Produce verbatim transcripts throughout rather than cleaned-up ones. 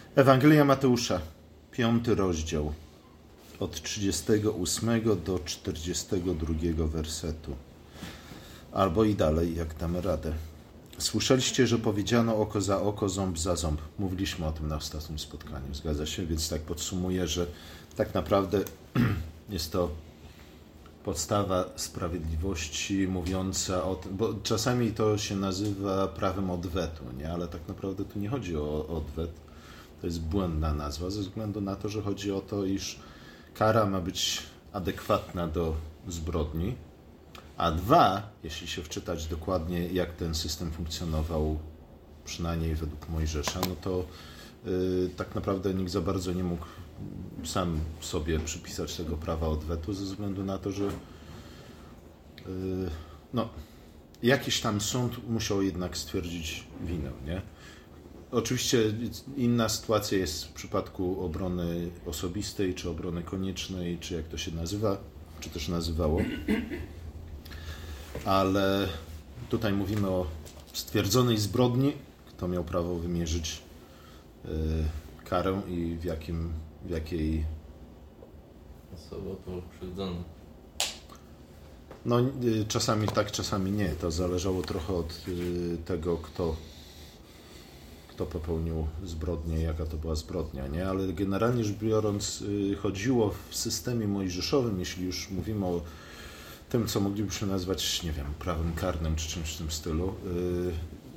Ewangelia Mateusza, piąty rozdział, od trzydziestego ósmego do czterdziestego drugiego wersetu. Albo i dalej, jak damy radę. Słyszeliście, że powiedziano oko za oko, ząb za ząb. Mówiliśmy o tym na ostatnim spotkaniu, zgadza się? Więc tak podsumuję, że tak naprawdę jest to podstawa sprawiedliwości mówiąca o tym, bo czasami to się nazywa prawem odwetu, nie? Ale tak naprawdę tu nie chodzi o odwet. To jest błędna nazwa ze względu na to, że chodzi o to, iż kara ma być adekwatna do zbrodni, a dwa, jeśli się wczytać dokładnie, jak ten system funkcjonował, przynajmniej według Mojżesza, no to yy, tak naprawdę nikt za bardzo nie mógł sam sobie przypisać tego prawa odwetu ze względu na to, że yy, no, jakiś tam sąd musiał jednak stwierdzić winę, nie? Oczywiście inna sytuacja jest w przypadku obrony osobistej, czy obrony koniecznej, czy jak to się nazywa, czy też nazywało. Ale tutaj mówimy o stwierdzonej zbrodni, kto miał prawo wymierzyć y, karę i w jakim, w jakiej... Osoba pokrzywdzona. No y, czasami tak, czasami nie. To zależało trochę od y, tego, kto kto popełnił zbrodnię, jaka to była zbrodnia, nie? Ale generalnie rzecz biorąc chodziło w systemie mojżeszowym, jeśli już mówimy o tym, co moglibyśmy nazwać, nie wiem, prawem karnym czy czymś w tym stylu, yy,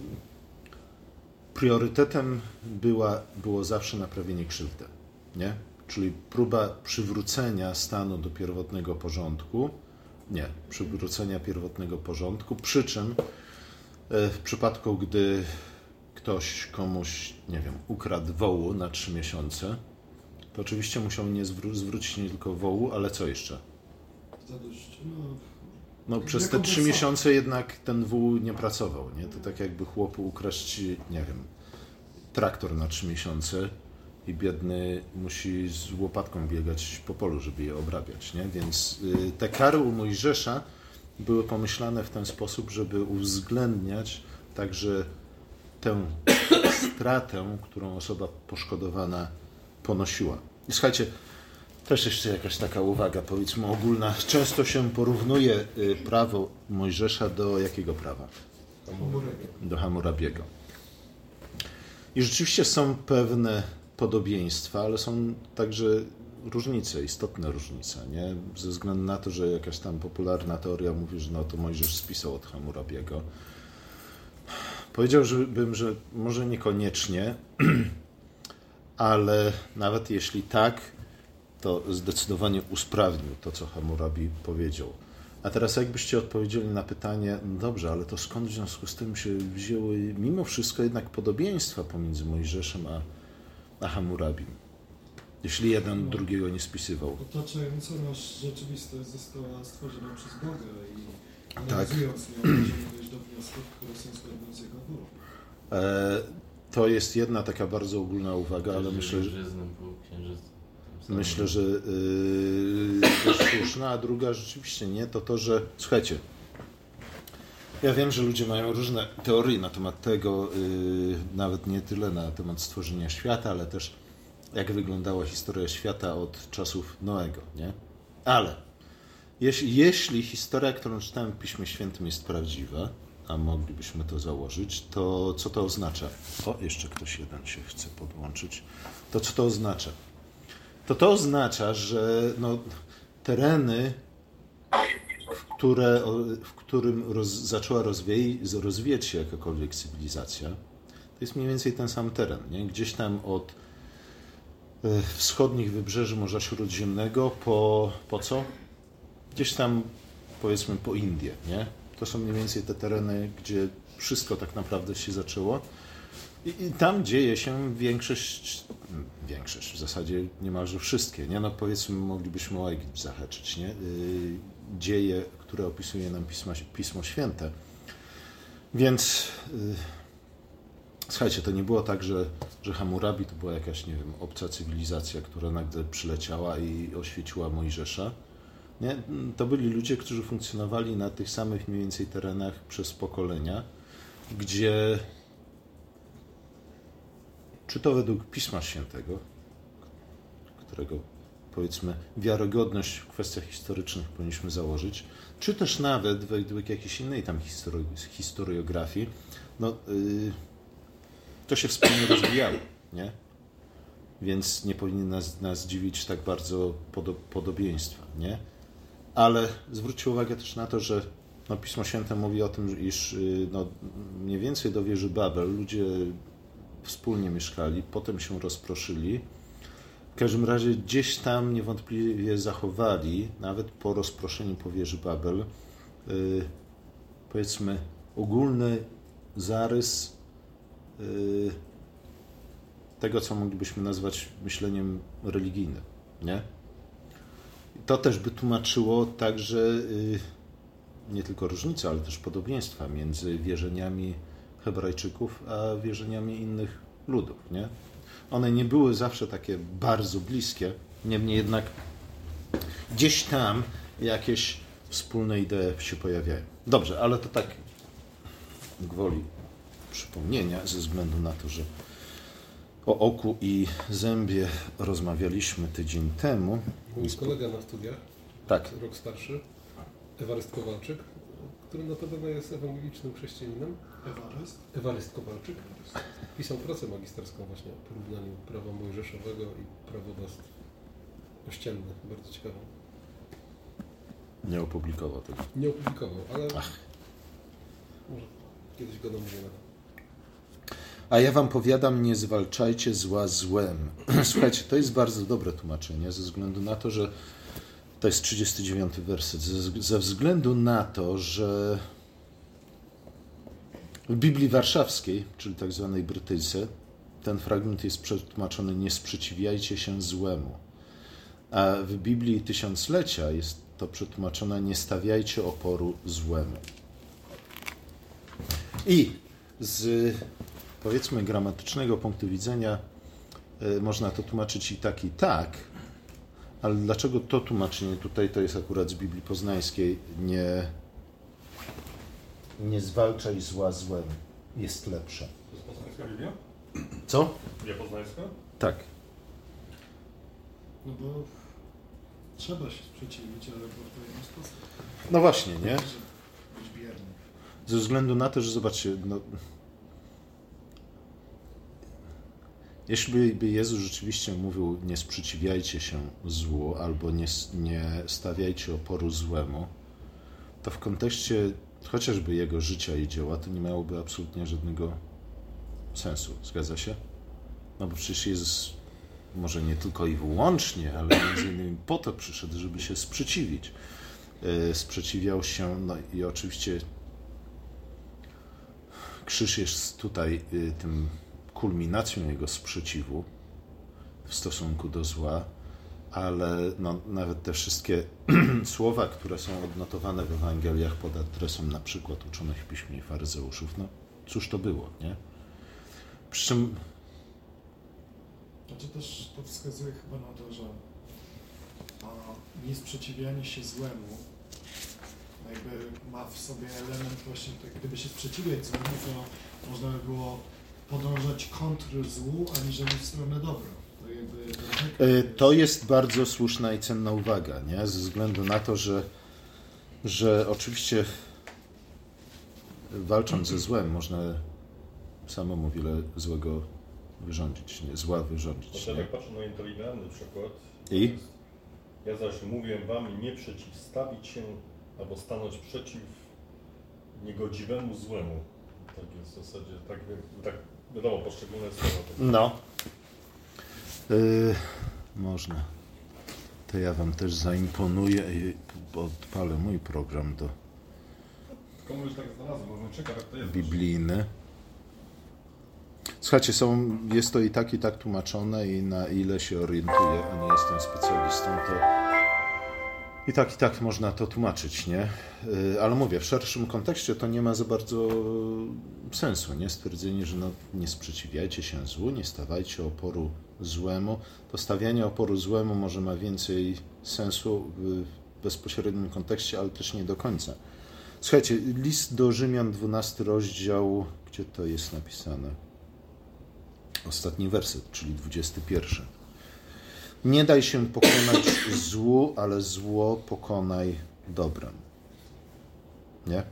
priorytetem była, było zawsze naprawienie krzywdy, nie? Czyli próba przywrócenia stanu do pierwotnego porządku, nie, przywrócenia pierwotnego porządku, przy czym yy, w przypadku, gdy ktoś komuś, nie wiem, ukradł wołu na trzy miesiące, to oczywiście musiał nie zwró- zwrócić nie tylko wołu, ale co jeszcze? Zadość, no... No przez te trzy miesiące jednak ten wół nie pracował, nie? To tak jakby chłopu ukraść, nie wiem, traktor na trzy miesiące i biedny musi z łopatką biegać po polu, żeby je obrabiać, nie? Więc y, te kary u Mojżesza były pomyślane w ten sposób, żeby uwzględniać także tę stratę, którą osoba poszkodowana ponosiła. I słuchajcie, też jeszcze jakaś taka uwaga, powiedzmy ogólna. Często się porównuje prawo Mojżesza do jakiego prawa? Do Hammurabiego. I rzeczywiście są pewne podobieństwa, ale są także różnice, istotne różnice, nie? Ze względu na to, że jakaś tam popularna teoria mówi, że no to Mojżesz spisał od Hammurabiego. Powiedziałbym, że może niekoniecznie, ale nawet jeśli tak, to zdecydowanie usprawnił to, co Hammurabi powiedział. A teraz jakbyście odpowiedzieli na pytanie, no dobrze, ale to skąd w związku z tym się wzięły mimo wszystko jednak podobieństwa pomiędzy Mojżeszem a, a Hammurabim, jeśli jeden no, drugiego nie spisywał? Otaczająca nas rzeczywistość została stworzona przez Boga i Tak. analizując ją, możemy dojść do wniosków, które są zgodne z Jego wolą. E, to jest jedna taka bardzo ogólna uwaga, ale myślę, że... Myślę, że yy, dość słuszna, a druga rzeczywiście nie, to to, że słuchajcie, ja wiem, że ludzie mają różne teorie na temat tego, yy, nawet nie tyle na temat stworzenia świata, ale też jak wyglądała historia świata od czasów Noego, nie? Ale jeśli, jeśli historia, którą czytałem w Piśmie Świętym jest prawdziwa, a moglibyśmy to założyć, to co to oznacza? O, jeszcze ktoś jeden się chce podłączyć. To co to oznacza? To to oznacza, że no, tereny, które, w którym roz, zaczęła rozwijać, rozwijać się jakakolwiek cywilizacja, to jest mniej więcej ten sam teren, nie? Gdzieś tam od e, wschodnich wybrzeży Morza Śródziemnego po, po co? Gdzieś tam, powiedzmy, po Indię, nie? To są mniej więcej te tereny, gdzie wszystko tak naprawdę się zaczęło. I, I tam dzieje się większość, większość, w zasadzie niemalże wszystkie, nie? No powiedzmy, moglibyśmy o Egipt zahaczyć, nie? Yy, dzieje, które opisuje nam Pismo, Pismo Święte. Więc yy, słuchajcie, to nie było tak, że, że Hammurabi to była jakaś, nie wiem, obca cywilizacja, która nagle przyleciała i oświeciła Mojżesza. Nie? To byli ludzie, którzy funkcjonowali na tych samych mniej więcej terenach przez pokolenia, gdzie czy to według Pisma Świętego, którego, powiedzmy, wiarygodność w kwestiach historycznych powinniśmy założyć, czy też nawet według jakiejś innej tam histori- historiografii, no, yy, to się wspólnie rozwijało, nie? Więc nie powinny nas, nas dziwić tak bardzo podo- podobieństwa, nie? Ale zwróćcie uwagę też na to, że no, Pismo Święte mówi o tym, iż yy, no, mniej więcej do wieży Babel ludzie wspólnie mieszkali, potem się rozproszyli. W każdym razie gdzieś tam niewątpliwie zachowali, nawet po rozproszeniu po wieży Babel, yy, powiedzmy ogólny zarys yy, tego, co moglibyśmy nazwać myśleniem religijnym, nie? To też by tłumaczyło także yy, nie tylko różnice, ale też podobieństwa między wierzeniami Hebrajczyków a wierzeniami innych ludów, nie? One nie były zawsze takie bardzo bliskie, niemniej jednak gdzieś tam jakieś wspólne idee się pojawiają. Dobrze, ale to tak gwoli przypomnienia, ze względu na to, że o oku i zębie rozmawialiśmy tydzień temu. Mój kolega na studiach, tak. rok starszy, Ewaryst Kowalczyk, który notabene jest ewangelicznym chrześcijaninem. Ewaryst? Ewaryst Kowalczyk. Pisał pracę magisterską właśnie o porównaniu prawa mojżeszowego i prawodawstw ościennych. Bardzo ciekawą. Nie opublikował tego. Nie opublikował, ale Ach. może kiedyś go namówimy. A ja wam powiadam, nie zwalczajcie zła złem. Słuchajcie, to jest bardzo dobre tłumaczenie, ze względu na to, że to jest trzydziesty dziewiąty werset. Ze, ze względu na to, że w Biblii Warszawskiej, czyli tak zwanej brytyjce, ten fragment jest przetłumaczony nie sprzeciwiajcie się złemu. A w Biblii Tysiąclecia jest to przetłumaczone nie stawiajcie oporu złemu. I z, powiedzmy, gramatycznego punktu widzenia y, można to tłumaczyć i tak, i tak, ale dlaczego to tłumaczenie tutaj, to jest akurat z Biblii Poznańskiej, nie, nie zwalczaj zła złem, jest lepsze. To jest poznańska Biblia? Co? Biblia poznańska? Tak. No bo trzeba się sprzeciwić, ale w odpowiedni sposób. No właśnie, nie? Być bierny. Ze względu na to, że zobaczcie, no, jeśli by Jezus rzeczywiście mówił nie sprzeciwiajcie się złu albo nie, nie stawiajcie oporu złemu, to w kontekście chociażby Jego życia i dzieła to nie miałoby absolutnie żadnego sensu. Zgadza się? No bo przecież Jezus może nie tylko i wyłącznie, ale między innymi po to przyszedł, żeby się sprzeciwić. Yy, sprzeciwiał się, no i oczywiście krzyż jest tutaj yy, tym kulminacją jego sprzeciwu w stosunku do zła, ale no, nawet te wszystkie słowa, które są odnotowane w Ewangeliach pod adresem na przykład uczonych w Piśmie i faryzeuszów, no cóż to było, nie? Przy czym Znaczy też to wskazuje chyba na to, że a, niesprzeciwianie się złemu jakby ma w sobie element właśnie, tak, gdyby się sprzeciwiać złemu, to można by było podążać kontr złu, aniżeli w stronę dobra. To, jakby, to jest bardzo słuszna i cenna uwaga, nie? Ze względu na to, że, że oczywiście walcząc ze złem można samemu wiele złego wyrządzić, nie? Zła wyrządzić. No, tak patrzę na inteligentny przykład. I? Ja zaś mówię wam nie przeciwstawić się albo stanąć przeciw niegodziwemu złemu. Tak jest w zasadzie, tak, tak wiadomo, poszczególne słowa. No. Yy, można. To ja wam też zaimponuję i odpalę mój program do Komuś tak znalazłem, bo on czeka, jak to jest. biblijny. Słuchajcie, są, jest to i tak, i tak tłumaczone i na ile się orientuję, a nie jestem specjalistą, to i tak, i tak można to tłumaczyć, nie? Ale mówię, w szerszym kontekście to nie ma za bardzo sensu, nie? Stwierdzenie, że no, nie sprzeciwiajcie się złu, nie stawajcie oporu złemu. To stawianie oporu złemu może ma więcej sensu w bezpośrednim kontekście, ale też nie do końca. Słuchajcie, list do Rzymian, dwunasty rozdział, gdzie to jest napisane? Ostatni werset, czyli dwudziesty pierwszy. Nie daj się pokonać złu, ale zło pokonaj dobrem. Nie?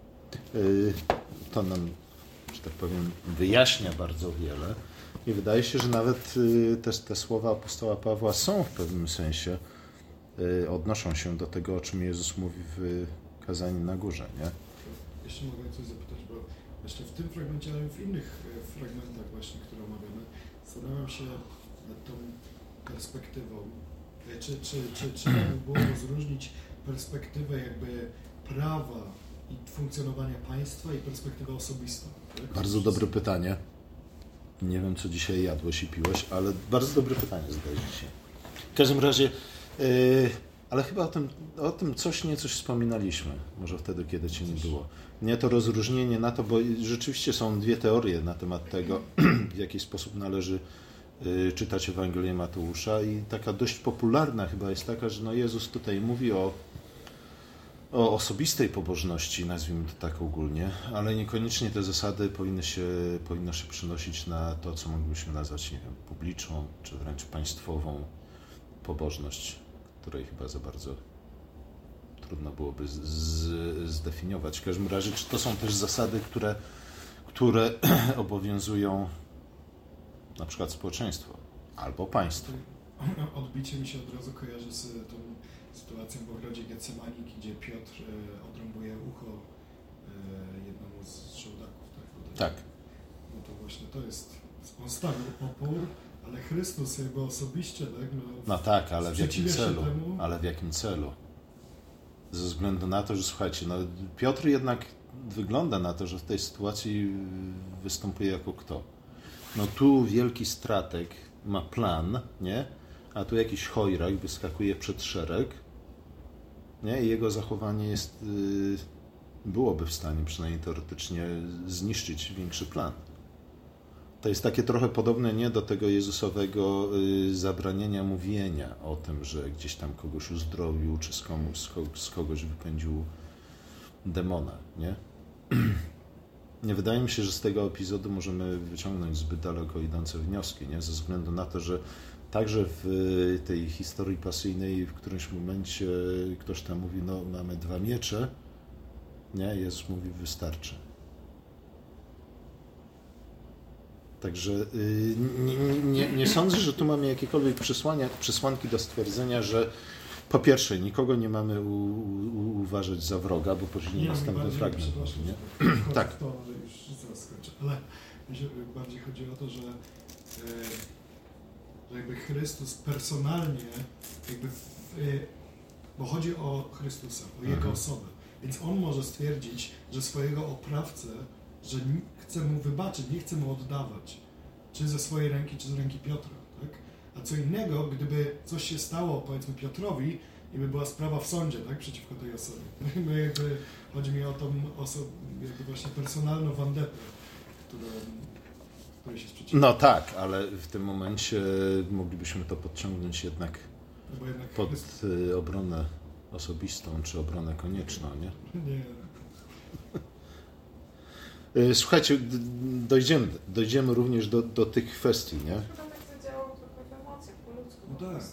To nam, że tak powiem, wyjaśnia bardzo wiele. I wydaje się, że nawet te, te słowa apostoła Pawła są w pewnym sensie, odnoszą się do tego, o czym Jezus mówi w kazaniu na górze, nie? Jeśli mogę coś zapytać, bo jeszcze w tym fragmencie, ale w innych fragmentach właśnie, które omawiamy, zastanawiam się nad tą perspektywą. Czy, czy, czy, czy było rozróżnić perspektywę jakby prawa i funkcjonowania państwa i perspektywę osobistą? Tak? Bardzo dobre pytanie. Nie wiem, co dzisiaj jadłeś i piłeś, ale bardzo dobre pytanie zadałeś dzisiaj. W każdym razie, yy, ale chyba o tym, o tym coś niecoś wspominaliśmy, może wtedy, kiedy cię nie było. Nie to rozróżnienie na to, bo rzeczywiście są dwie teorie na temat tego, w jaki sposób należy yy, czytać Ewangelię Mateusza i taka dość popularna chyba jest taka, że no Jezus tutaj mówi o o osobistej pobożności, nazwijmy to tak ogólnie, ale niekoniecznie te zasady powinny się, powinno się przynosić na to, co moglibyśmy nazwać, nie wiem, publiczną, czy wręcz państwową pobożność, której chyba za bardzo trudno byłoby z, z, zdefiniować. W każdym razie, czy to są też zasady, które, które obowiązują na przykład społeczeństwo albo państwo? Odbicie mi się od razu kojarzy z tą sytuacją w ogrodzie Getsemaniki, gdzie Piotr e, odrąbuje ucho e, jednomu z żołdaków. Tak? Tak. No to właśnie to jest, on stawił opór, ale Chrystus jakby osobiście, tak? No, no tak, ale w jakim celu? Temu. Ale w jakim celu? Ze względu na to, że słuchajcie, no Piotr jednak wygląda na to, że w tej sytuacji występuje jako kto? No tu wielki strateg ma plan, nie? A tu jakiś chojrak wyskakuje przed szereg, nie? I jego zachowanie jest, yy, byłoby w stanie przynajmniej teoretycznie zniszczyć większy plan. To jest takie trochę podobne nie do tego Jezusowego yy, zabranienia mówienia o tym, że gdzieś tam kogoś uzdrowił, czy z, komu, z, ko, z kogoś wypędził demona, nie? Nie wydaje mi się, że z tego epizodu możemy wyciągnąć zbyt daleko idące wnioski, nie? Ze względu na to, że także w tej historii pasyjnej w którymś momencie ktoś tam mówi, no mamy dwa miecze, nie? Jezus mówi, wystarczy. Także yy, nie, nie, nie sądzę, że tu mamy jakiekolwiek przesłania, przesłanki do stwierdzenia, że po pierwsze, nikogo nie mamy u, u, uważać za wroga, bo później nie, następny fragment. Nie? Tak. To już zaraz skończę, ale mi się bardziej chodzi o to, że, yy, że jakby Chrystus personalnie, jakby w, yy, bo chodzi o Chrystusa, o Jego mhm. osobę, więc On może stwierdzić, że swojego oprawcę, że chce Mu wybaczyć, nie chce Mu oddawać, czy ze swojej ręki, czy z ręki Piotra, tak? A co innego, gdyby coś się stało, powiedzmy, Piotrowi i by była sprawa w sądzie, tak, przeciwko tej osobie. No jakby chodzi mi o tą osobę, jakby właśnie personalną wandetę, która, której się sprzeciwia. No tak, ale w tym momencie moglibyśmy to podciągnąć jednak, no jednak pod Chrystus... obronę osobistą, czy obronę konieczną, nie? Nie. Słuchajcie, dojdziemy, dojdziemy również do, do tych kwestii, nie? No tak.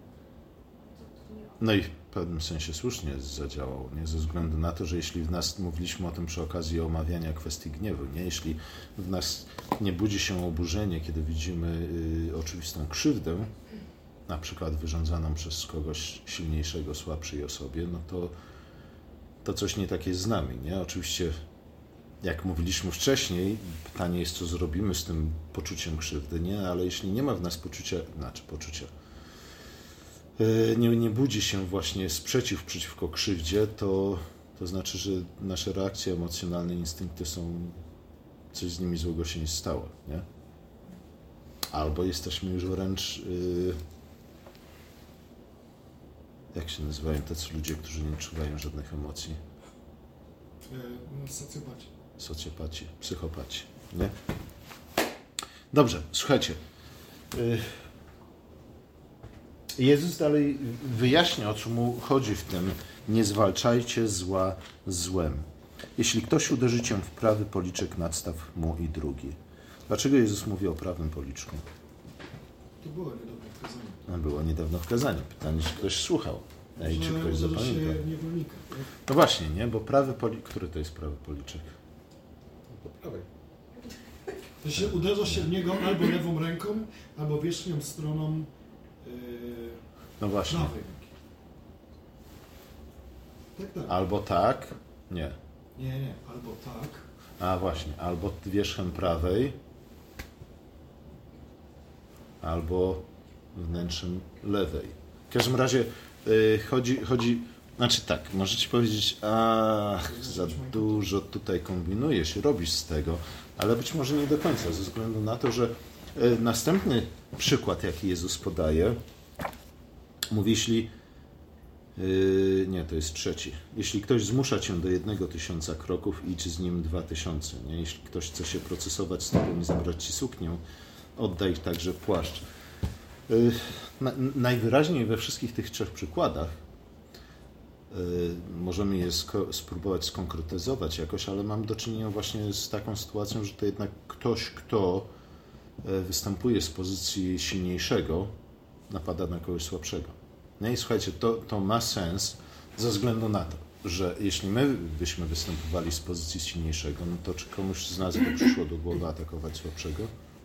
No i w pewnym sensie słusznie zadziałał, nie? Ze względu na to, że jeśli w nas, mówiliśmy o tym przy okazji omawiania kwestii gniewu, nie? Jeśli w nas nie budzi się oburzenie, kiedy widzimy y, oczywistą krzywdę, na przykład wyrządzaną przez kogoś silniejszego, słabszej osobie, no to, to coś nie tak jest z nami, nie? Oczywiście, jak mówiliśmy wcześniej, pytanie jest, co zrobimy z tym poczuciem krzywdy, nie? Ale jeśli nie ma w nas poczucia, znaczy poczucia, nie, nie budzi się właśnie sprzeciw przeciwko krzywdzie, to, to znaczy, że nasze reakcje emocjonalne, instynkty są, coś z nimi złego się nie stało, nie? Albo jesteśmy już wręcz, yy, jak się nazywają tacy ludzie, którzy nie czuwają żadnych emocji? Socjopaci. Socjopaci, psychopaci, nie? Dobrze, słuchajcie. Yy, Jezus dalej wyjaśnia, o co mu chodzi w tym. Nie zwalczajcie zła złem. Jeśli ktoś uderzy cię w prawy policzek, nadstaw mu i drugi. Dlaczego Jezus mówi o prawym policzku? To było niedawno w kazaniu. No, było niedawno w kazaniu. Pytanie, czy ktoś słuchał. Ej, czy ktoś zapamiętał? Się niewolnika, tak? No właśnie, nie? Bo prawy policzek... Który to jest prawy policzek? Po prawej. To się uderza się w niego albo lewą ręką, albo wierzchnią stroną yy, No właśnie. prawej ręki. Tak, tak. Albo tak... Nie. Nie, nie, albo tak. A właśnie, albo wierzchem prawej, albo wnętrzem lewej. W każdym razie yy, chodzi, chodzi, znaczy tak, możecie powiedzieć, ach, za dużo tutaj kombinujesz i robisz z tego, ale być może nie do końca, ze względu na to, że yy, następny przykład, jaki Jezus podaje, mówi, jeśli Yy, nie, to jest trzeci. Jeśli ktoś zmusza cię do jednego tysiąca kroków, idź z nim dwa tysiące. Nie? Jeśli ktoś chce się procesować z tobą i zabrać ci suknię, oddaj także płaszcz. Yy, na, najwyraźniej we wszystkich tych trzech przykładach yy, możemy je sko- spróbować skonkretyzować jakoś, ale mam do czynienia właśnie z taką sytuacją, że to jednak ktoś, kto yy, występuje z pozycji silniejszego, napada na kogoś słabszego. No i słuchajcie, to, to ma sens ze względu na to, że jeśli my byśmy występowali z pozycji silniejszego, no to czy komuś z nas by przyszło do głowy atakować słabszego?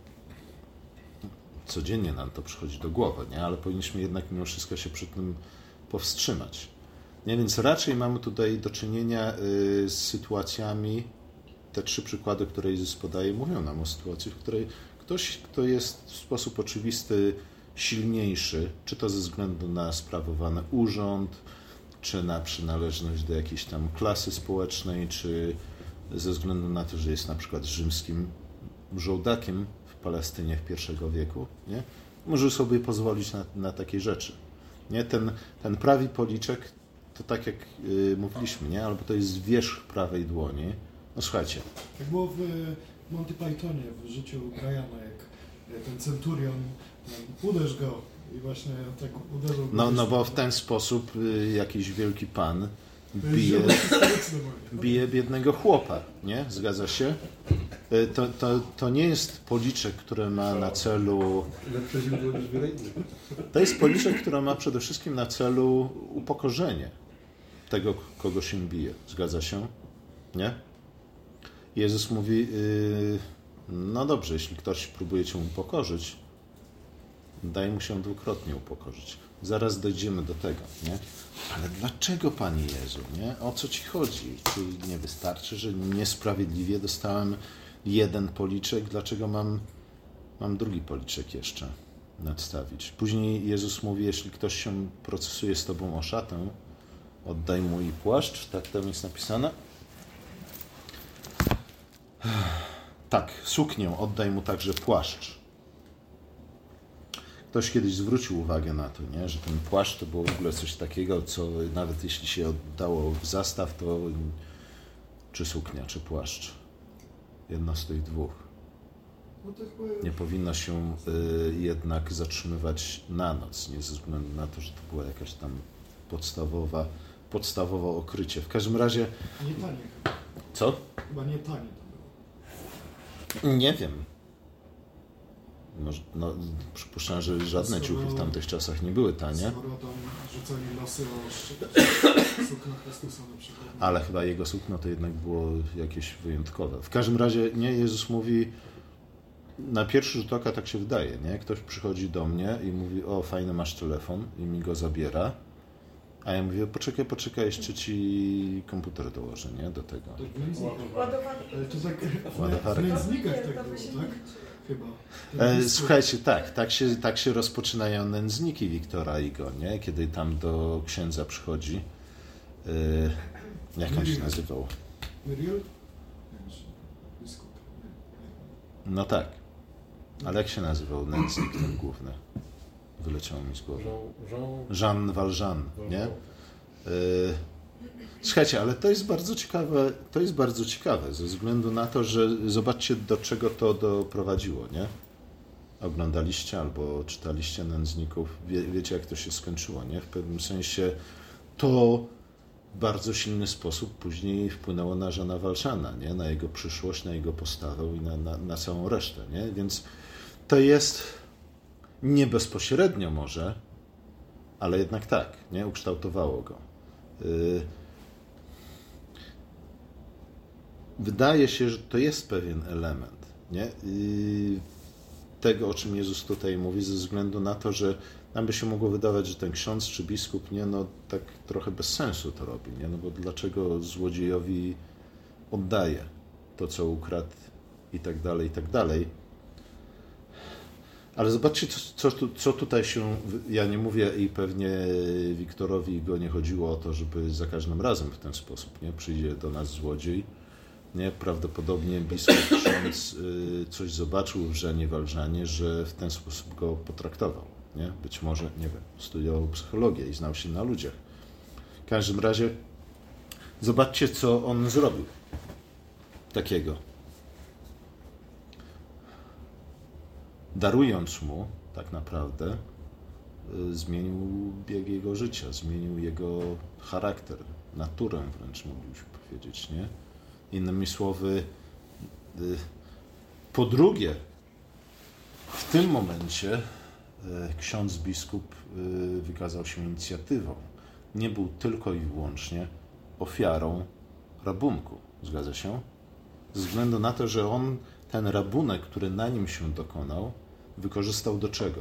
Codziennie nam to przychodzi do głowy, nie? Ale powinniśmy jednak mimo wszystko się przy tym powstrzymać. Nie? Więc raczej mamy tutaj do czynienia y, z sytuacjami, te trzy przykłady, które Jezus podaje, mówią nam o sytuacji, w której ktoś, kto jest w sposób oczywisty silniejszy, czy to ze względu na sprawowany urząd, czy na przynależność do jakiejś tam klasy społecznej, czy ze względu na to, że jest na przykład rzymskim żołdakiem w Palestynie w pierwszego wieku, nie? Może sobie pozwolić na, na takie rzeczy. Nie? Ten, ten prawy policzek, to tak jak yy, mówiliśmy, nie? Albo to jest wierzch prawej dłoni. No słuchajcie. Jak było w Monty Pythonie, w życiu Briana, jak ten centurion uderz go i właśnie tak uderzył go. No, no bo w ten sposób y, jakiś wielki pan bije, bije biednego chłopa, nie? Zgadza się? Y, to, to, to nie jest policzek, który ma na celu... Lepsze źródło niż wiele innych. To jest policzek, który ma przede wszystkim na celu upokorzenie tego, kogo się bije. Zgadza się? Nie? Jezus mówi, y, no dobrze, jeśli ktoś próbuje cię upokorzyć, daj mu się dwukrotnie upokorzyć. Zaraz dojdziemy do tego, nie? Ale dlaczego, Panie Jezu, nie? O co Ci chodzi? Czy nie wystarczy, że niesprawiedliwie dostałem jeden policzek? Dlaczego mam, mam drugi policzek jeszcze nadstawić? Później Jezus mówi, jeśli ktoś się procesuje z Tobą o szatę, oddaj mu i płaszcz. Tak tam jest napisane? Tak, suknię, oddaj mu także płaszcz. Ktoś kiedyś zwrócił uwagę na to, nie? Że ten płaszcz to było w ogóle coś takiego, co nawet jeśli się oddało w zastaw, to czy suknia, czy płaszcz. Jedno z tych dwóch. Nie powinno się y, jednak zatrzymywać na noc, nie ze względu na to, że to była jakaś tam podstawowa, podstawowe okrycie. W każdym razie... Nie tanie chyba. Co? Chyba nie tanie to było. Nie wiem. Może, no, przypuszczam, że żadne Skoro, ciuchy w tamtych czasach nie były tanie. Skoro tam rzucali losy o sukna Chrystusa na przykład. Ale chyba jego sukno to jednak było jakieś wyjątkowe. W każdym razie, nie, Jezus mówi, na pierwszy rzut oka tak się wydaje, nie? Ktoś przychodzi do mnie i mówi, o fajny masz telefon i mi go zabiera. A ja mówię, poczekaj, poczekaj, jeszcze ci komputer dołożę, nie? Do tego. To w nędznikach. Ładowanie. To tak Ładowarka. w nędznikach tak było, tak? Chyba. E, słuchajcie, tak, tak się, tak się rozpoczynają nędzniki Wiktora Igo, nie? Kiedy tam do księdza przychodzi. E, jak on się nazywał? Muriel? Biskup. No tak. Ale jak się nazywał nędznik ten główny? Wyleciało mi z głowy. Jean, Jean, Jean Valjean, nie? E, słuchajcie, ale to jest bardzo ciekawe, to jest bardzo ciekawe, ze względu na to, że zobaczcie, do czego to doprowadziło, nie? Oglądaliście albo czytaliście nędzników, Wie, wiecie, jak to się skończyło, nie? W pewnym sensie to bardzo silny sposób później wpłynęło na Jeana Valjeana, nie? Na jego przyszłość, na jego postawę i na, na, na całą resztę. Nie? Więc to jest nie bezpośrednio może, ale jednak tak, nie? Ukształtowało go. Yy... Wydaje się, że to jest pewien element, nie? Yy... tego, o czym Jezus tutaj mówi, ze względu na to, że nam by się mogło wydawać, że ten ksiądz czy biskup, nie, no tak trochę bez sensu to robi, nie? No bo dlaczego złodziejowi oddaje to, co ukradł i tak dalej, i tak dalej. Ale zobaczcie, co, co, co tutaj się, ja nie mówię i pewnie Wiktorowi go nie chodziło o to, żeby za każdym razem w ten sposób, nie? Przyjdzie do nas złodziej, nie? Prawdopodobnie biskup ksiądz y, coś zobaczył w Jeanie Valjeanie, że w ten sposób go potraktował. Nie? Być może, nie wiem, studiował psychologię i znał się na ludziach. W każdym razie zobaczcie, co on zrobił takiego. Darując mu tak naprawdę y, zmienił bieg jego życia, zmienił jego charakter, naturę wręcz moglibyśmy powiedzieć, nie? Innymi słowy, y, po drugie, w tym momencie ksiądz biskup wykazał się inicjatywą. Nie był tylko i wyłącznie ofiarą rabunku. Zgadza się? Ze względu na to, że on ten rabunek, który na nim się dokonał, wykorzystał do czego?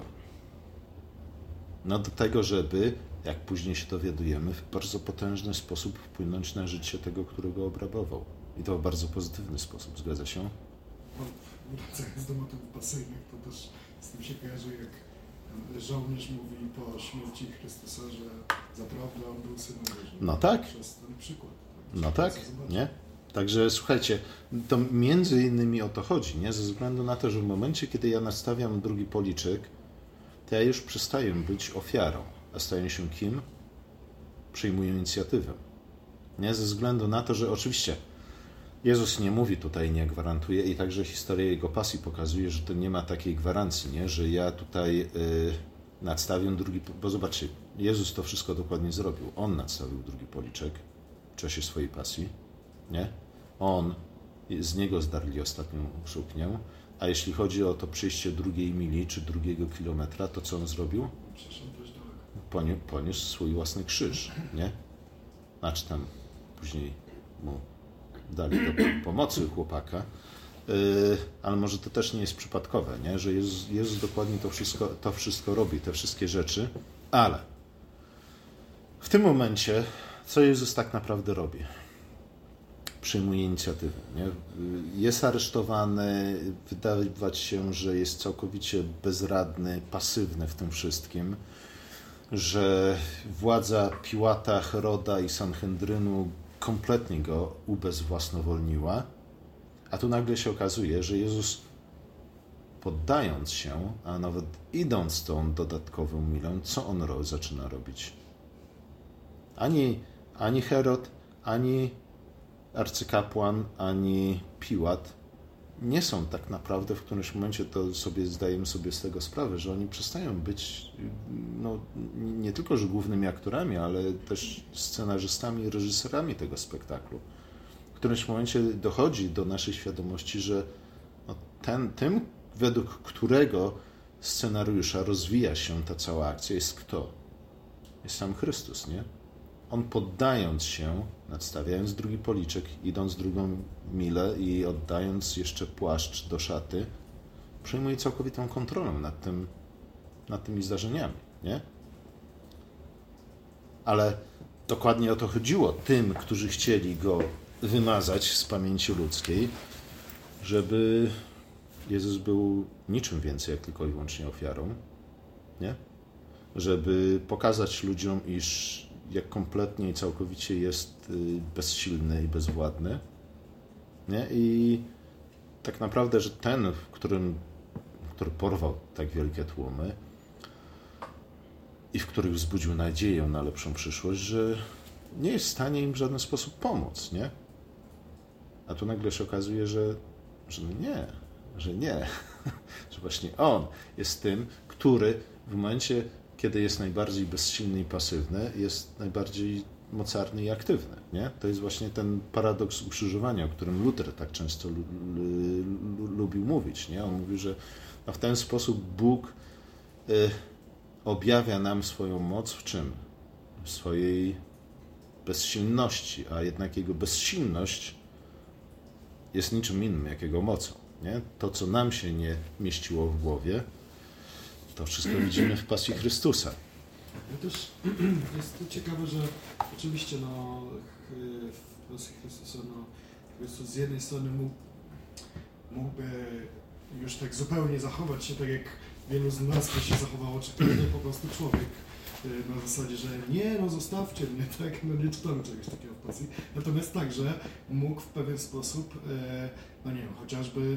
No do tego, żeby, jak później się dowiadujemy, w bardzo potężny sposób wpłynąć na życie tego, którego obrabował. I to w bardzo pozytywny sposób. Zgadza się? No, wracając do motywów pasyjnych, to też z tym się kojarzy, jak żołnierz mówi po śmierci Chrystusa, że zaprawdę on był synem Bożym. No tak. Przez ten przykład. No tak, nie? Także słuchajcie, to między innymi o to chodzi, nie? Ze względu na to, że w momencie, kiedy ja nastawiam drugi policzek, to ja już przestaję być ofiarą, a staję się kim? Przyjmuję inicjatywę. Nie? Ze względu na to, że oczywiście Jezus nie mówi tutaj, nie gwarantuje i także historia Jego pasji pokazuje, że to nie ma takiej gwarancji, nie? Że ja tutaj y, nadstawię drugi, bo zobaczcie, Jezus to wszystko dokładnie zrobił. On nadstawił drugi policzek w czasie swojej pasji, nie? On, z Niego zdarli ostatnią suknię, a jeśli chodzi o to przyjście drugiej mili czy drugiego kilometra, to co On zrobił? Poniósł, poniósł swój własny krzyż, nie? Znaczy tam później mu dali do pomocy chłopaka, yy, ale może to też nie jest przypadkowe, nie? Że Jezus, Jezus dokładnie to wszystko, to wszystko robi, te wszystkie rzeczy, ale w tym momencie, co Jezus tak naprawdę robi? Przyjmuje inicjatywę, nie? Jest aresztowany, wydawać się, że jest całkowicie bezradny, pasywny w tym wszystkim, że władza Piłata, Heroda i Sanhedrynu kompletnie go ubezwłasnowolniła, a tu nagle się okazuje, że Jezus, poddając się, a nawet idąc tą dodatkową milę, co On ro- zaczyna robić? Ani, ani Herod, ani arcykapłan, ani Piłat nie są tak naprawdę w którymś momencie, to sobie zdajemy sobie z tego sprawę, że oni przestają być no, nie tylko że głównymi aktorami, ale też scenarzystami i reżyserami tego spektaklu. W którymś momencie dochodzi do naszej świadomości, że no, ten, tym, według którego scenariusza rozwija się ta cała akcja, jest kto? Jest sam Chrystus, nie? On poddając się, nadstawiając drugi policzek, idąc drugą milę i oddając jeszcze płaszcz do szaty, przejmuje całkowitą kontrolę nad tym, nad tymi zdarzeniami, nie? Ale dokładnie o to chodziło tym, którzy chcieli go wymazać z pamięci ludzkiej, żeby Jezus był niczym więcej, jak tylko i wyłącznie ofiarą, nie? Żeby pokazać ludziom, iż jak kompletnie i całkowicie jest bezsilny i bezwładny, nie? I tak naprawdę, że ten, w którym, który porwał tak wielkie tłumy i w których wzbudził nadzieję na lepszą przyszłość, że nie jest w stanie im w żaden sposób pomóc, nie? A tu nagle się okazuje, że, że nie, że nie, że właśnie on jest tym, który w momencie, kiedy jest najbardziej bezsilny i pasywny, jest najbardziej mocarny i aktywny. Nie? To jest właśnie ten paradoks ukrzyżowania, o którym Luther tak często lu, lu, lubił mówić. Nie? On mówił, że no w ten sposób Bóg y, objawia nam swoją moc w czym? W swojej bezsilności, a jednak Jego bezsilność jest niczym innym jak Jego mocą. Nie? To, co nam się nie mieściło w głowie, to wszystko widzimy w pasji Chrystusa. Ja też jest to ciekawe, że oczywiście no, w pasji Chrystusa no, Chrystus z jednej strony mógł, mógłby już tak zupełnie zachować się tak, jak wielu z nas by się zachowało, czy pewnie po prostu człowiek na zasadzie, że nie, no zostawcie mnie, tak, no nie czytamy czegoś takiego w pasji. Natomiast także mógł w pewien sposób, no nie wiem, chociażby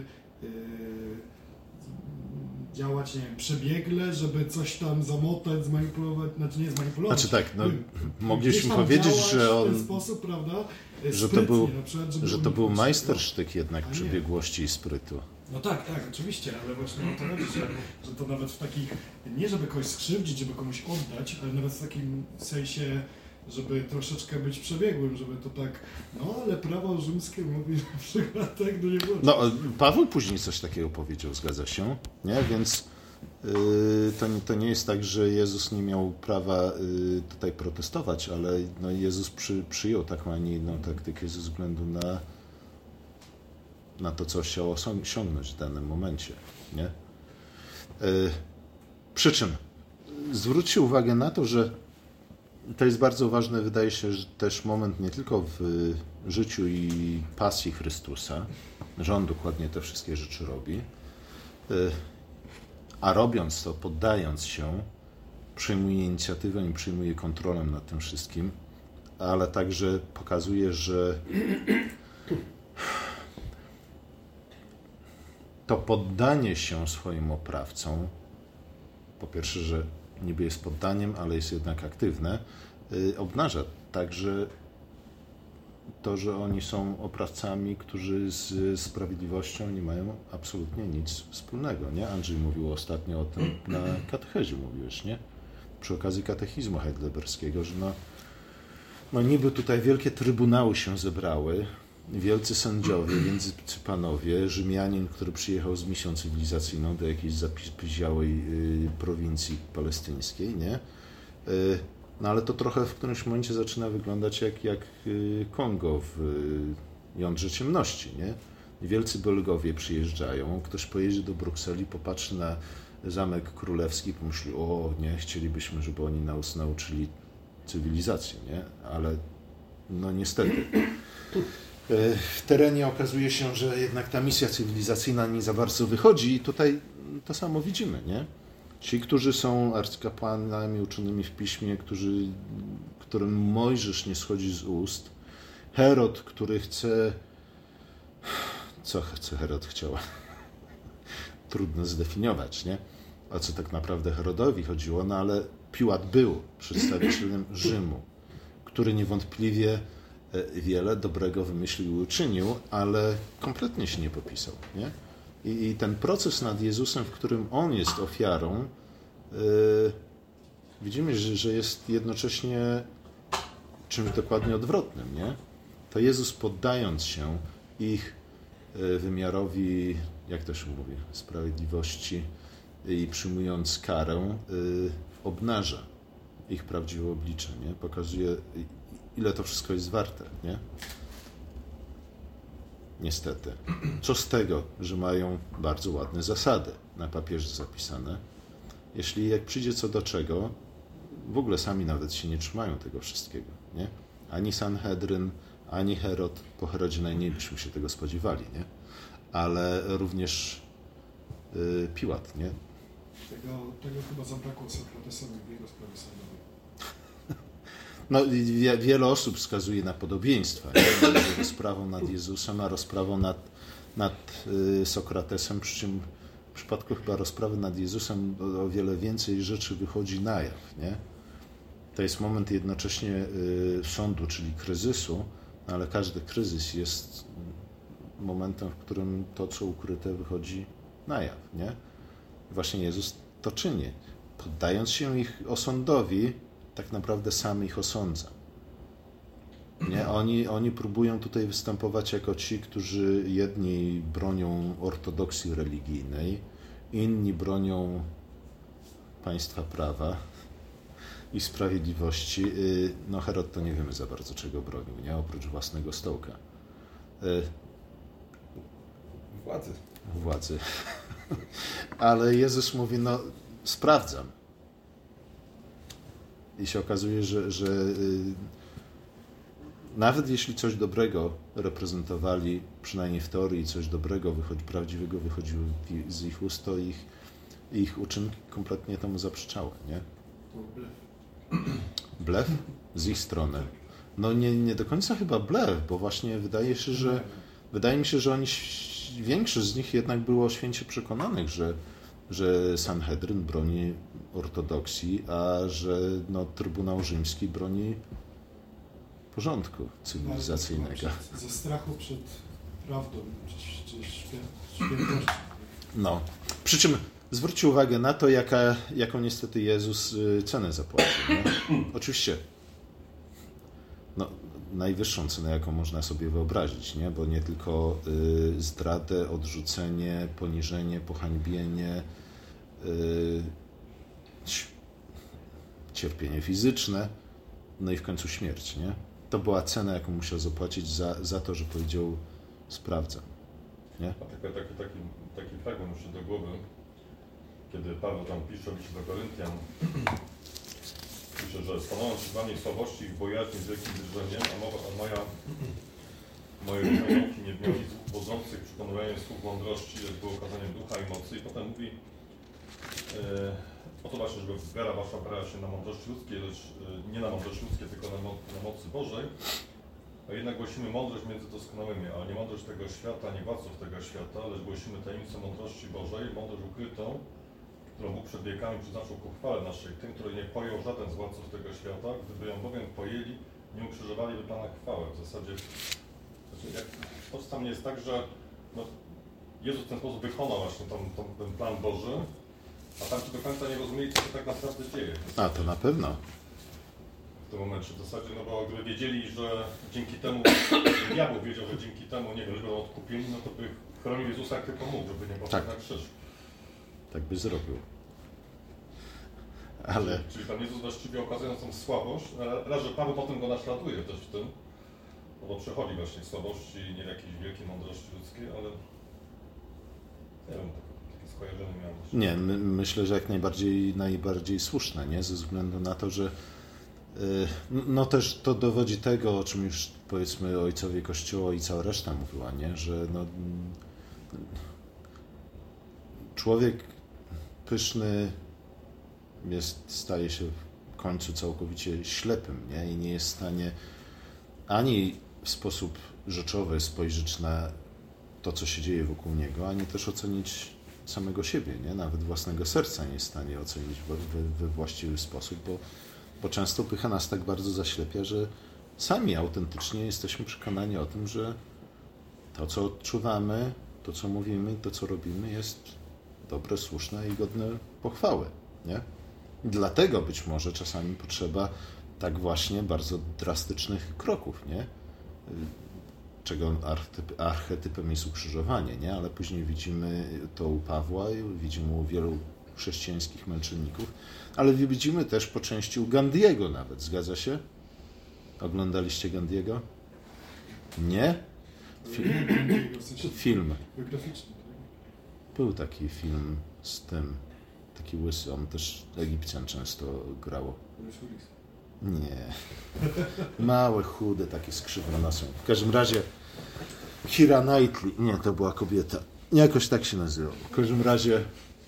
działać, nie wiem, przebiegle, żeby coś tam zamotać, zmanipulować, znaczy nie zmanipulować. Znaczy tak, no mogliśmy powiedzieć, że on, w ten sposób, prawda, że to był, na przykład, że to był majstersztyk jednak przebiegłości i sprytu. No tak, tak, oczywiście, ale właśnie o to chodzi, że, że to nawet w takich, nie żeby kogoś skrzywdzić, żeby komuś oddać, ale nawet w takim sensie, żeby troszeczkę być przebiegłym, żeby to tak, no ale prawo rzymskie mówi na przykład tak, no nie było. No, Paweł później coś takiego powiedział, zgadza się, nie? Więc yy, to, nie, to nie jest tak, że Jezus nie miał prawa yy, tutaj protestować, ale no, Jezus przy, przyjął taką, a nie inną taktykę ze względu na na to, co chciał osiągnąć w danym momencie. Nie? Yy, przy czym zwróćcie uwagę na to, że to jest bardzo ważny, wydaje się, że też moment nie tylko w życiu i pasji Chrystusa, że On dokładnie te wszystkie rzeczy robi, yy, a robiąc to, poddając się, przejmuje inicjatywę i przejmuje kontrolę nad tym wszystkim, ale także pokazuje, że to poddanie się swoim oprawcom, po pierwsze, że niby jest poddaniem, ale jest jednak aktywne, yy, obnaża także to, że oni są oprawcami, którzy z sprawiedliwością nie mają absolutnie nic wspólnego. Nie? Andrzej mówił ostatnio o tym na katechezie, mówiłeś, nie? Przy okazji katechizmu heidelberskiego, że no, no niby tutaj wielkie trybunały się zebrały, wielcy sędziowie, wielcy panowie, Rzymianin, który przyjechał z misją cywilizacyjną do jakiejś zapiziałej y, prowincji palestyńskiej, nie? Y, no ale to trochę w którymś momencie zaczyna wyglądać jak, jak y, Kongo w y, jądrze ciemności, nie? Wielcy Belgowie przyjeżdżają, ktoś pojedzie do Brukseli, popatrzy na Zamek Królewski, pomyśli, o nie, chcielibyśmy, żeby oni nas nauczyli cywilizacji, nie? Ale no niestety. W terenie okazuje się, że jednak ta misja cywilizacyjna nie za bardzo wychodzi i tutaj to samo widzimy, nie? Ci, którzy są arcykapłanami uczonymi w piśmie, którzy, którym Mojżesz nie schodzi z ust, Herod, który chce... Co chce Herod chciał? Trudno zdefiniować, nie? O co tak naprawdę Herodowi chodziło, no ale Piłat był przedstawicielem Rzymu, który niewątpliwie wiele dobrego wymyślił i uczynił, ale kompletnie się nie popisał. Nie? I, I ten proces nad Jezusem, w którym On jest ofiarą, yy, widzimy, że, że jest jednocześnie czymś dokładnie odwrotnym. Nie? To Jezus, poddając się ich yy, wymiarowi, jak to się mówi, sprawiedliwości i przyjmując karę, yy, obnaża ich prawdziwe oblicze. Nie? Pokazuje, ile to wszystko jest warte, nie? Niestety. Co z tego, że mają bardzo ładne zasady na papierze zapisane, jeśli jak przyjdzie co do czego, w ogóle sami nawet się nie trzymają tego wszystkiego, nie? Ani Sanhedryn, ani Herod, po Herodzie najmniej byśmy się tego spodziewali, nie? Ale również yy, Piłat, nie? Tego, tego chyba zabrakło Sokratesowi w jego sprawie sądowej. No, wiele osób wskazuje na podobieństwa między rozprawą nad Jezusem, a rozprawą nad, nad Sokratesem, przy czym w przypadku chyba rozprawy nad Jezusem o, o wiele więcej rzeczy wychodzi na jaw, nie? To jest moment jednocześnie y, sądu, czyli kryzysu, ale każdy kryzys jest momentem, w którym to, co ukryte, wychodzi na jaw, nie? Właśnie Jezus to czyni. Poddając się ich osądowi, tak naprawdę sam ich osądza. Nie? Oni, oni próbują tutaj występować jako ci, którzy jedni bronią ortodoksji religijnej, inni bronią państwa prawa i sprawiedliwości. No Herod to nie wiemy za bardzo czego bronił, nie? Oprócz własnego stołka. Władzy. Władzy. Ale Jezus mówi, no sprawdzam. I się okazuje, że, że nawet jeśli coś dobrego reprezentowali, przynajmniej w teorii coś dobrego, wychodzi, prawdziwego wychodziło z ich ust, to ich, ich uczynki kompletnie temu zaprzeczały, nie? To blef. Blef? Z ich strony. No nie, nie do końca chyba blef, bo właśnie wydaje się, że wydaje mi się, że oni, większość z nich jednak było święcie przekonanych, że, że Sanhedryn broni ortodoksji, a że no, Trybunał Rzymski broni porządku cywilizacyjnego. Ze strachu przed prawdą, czy, czy świę, świętością. No. Przy czym zwróćcie uwagę na to, jaka, jaką niestety Jezus cenę zapłacił. Nie? Oczywiście no, najwyższą cenę, jaką można sobie wyobrazić, nie? Bo nie tylko y, zdradę, odrzucenie, poniżenie, pohańbienie, y, cierpienie fizyczne, no i w końcu śmierć, nie? To była cena, jaką musiał zapłacić za, za to, że powiedział sprawdzam, nie? A taki, taki, taki, taki fragment już do głowy, kiedy Paweł tam pisze liście do Koryntian, pisze, że stanąłem przed wami w słabości i w bojaźni z wielkim drżeniem, a, mowa, a moja, moje nauki nie miały nic wodzących, przekonywaniem słów mądrości, lecz było okazaniem ducha i mocy. I potem mówi, e, o to właśnie, żeby wiara wasza opierała się na mądrości ludzkiej, lecz e, nie na mądrości ludzkiej, tylko na, mo na mocy Bożej. A jednak głosimy mądrość między doskonałymi, ale nie mądrość tego świata, nie władców tego świata, lecz głosimy tajemnicę mądrości Bożej, mądrość ukrytą, którą Bóg przed wiekami przeznaczył ku chwale naszej, tym, który nie pojął żaden z władców tego świata, gdyby ją bowiem pojęli, nie ukrzyżowaliby Pana chwałę. W zasadzie, znaczy jak, to tam jest tak, że no, Jezus w ten sposób wykonał właśnie tą, tą, ten plan Boży, a tam ci do końca nie rozumieli, co się tak naprawdę dzieje. A, to na pewno. W tym momencie w zasadzie, no bo gdyby wiedzieli, że dzięki temu, diabeł wiedział, że dzięki temu, nie wiem, że będą odkupieni, no to by chronił Jezusa jak tylko mógł, żeby nie poszedł Tak. na krzyż. Tak by zrobił. Ale... Czyli, czyli tam Jezus właściwie okazując tą słabość, raz, że Paweł potem go naśladuje też w tym, no bo przechodzi właśnie w słabości, nie w jakiejś wielkiej mądrości ludzkiej, ale nie wiem, takie skojarzenie miałem. Nie, my, myślę, że jak najbardziej, najbardziej słuszne, nie? Ze względu na to, że no też to dowodzi tego, o czym już powiedzmy ojcowie Kościoła i cała reszta mówiła, nie? Że no, człowiek pyszny jest, staje się w końcu całkowicie ślepym, nie? I nie jest w stanie ani w sposób rzeczowy spojrzeć na to, co się dzieje wokół niego, ani też ocenić samego siebie, nie? Nawet własnego serca nie jest w stanie ocenić we, we, we właściwy sposób, bo Bo często pycha nas tak bardzo zaślepia, że sami autentycznie jesteśmy przekonani o tym, że to, co odczuwamy, to, co mówimy, to, co robimy, jest dobre, słuszne i godne pochwały, nie? Dlatego być może czasami potrzeba tak właśnie bardzo drastycznych kroków, nie? Czego archetyp, archetypem jest ukrzyżowanie, nie? Ale później widzimy to u Pawła, widzimy u wielu chrześcijańskich męczenników, ale widzimy też po części u Gandiego nawet, zgadza się? Oglądaliście Gandiego? Nie? Film. Film. Był taki film z tym, taki łysy, on też Egipcjan często grało. Nie. Małe, chude, takie z krzywą nosem. W każdym razie Keira Knightley, nie, to była kobieta. Jakoś tak się nazywał. W każdym razie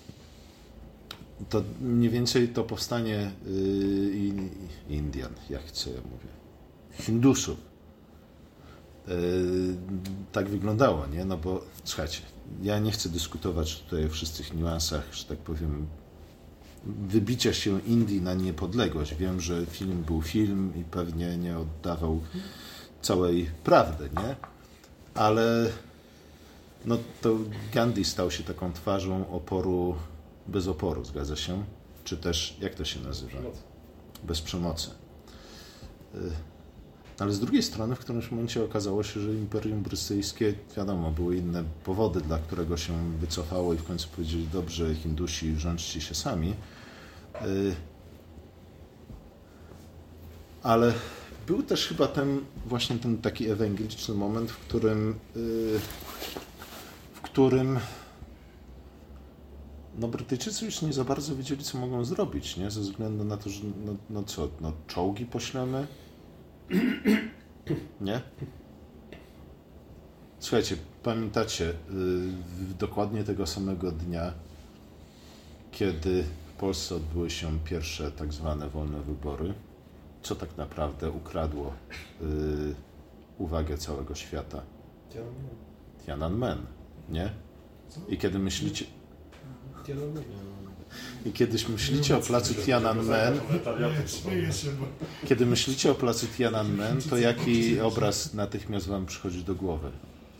to mniej więcej to powstanie yy, Indian, jak co ja mówię, Hindusów. Yy, tak wyglądało, nie? No bo słuchajcie, ja nie chcę dyskutować tutaj o wszystkich niuansach, że tak powiem, wybicia się Indii na niepodległość. Wiem, że film był film i pewnie nie oddawał całej prawdy, nie? Ale no to Gandhi stał się taką twarzą oporu bez oporu, zgadza się? Czy też, jak to się nazywa? Przemoc. Bez przemocy. Ale z drugiej strony w którymś momencie okazało się, że Imperium Brytyjskie, wiadomo, były inne powody, dla którego się wycofało i w końcu powiedzieli, dobrze, Hindusi, rządźcie się sami. Ale był też chyba ten właśnie ten taki ewangeliczny moment, w którym w którym no Brytyjczycy już nie za bardzo wiedzieli, co mogą zrobić, nie? Ze względu na to, że no, no co, no czołgi poślemy? Nie? Słuchajcie, pamiętacie, yy, dokładnie tego samego dnia, kiedy w Polsce odbyły się pierwsze tak zwane wolne wybory, co tak naprawdę ukradło yy, uwagę całego świata? Tiananmen, nie? I kiedy myślicie... I kiedyś myślicie o placu Tiananmen, kiedy myślicie o placu Tiananmen, to jaki obraz natychmiast wam przychodzi do głowy?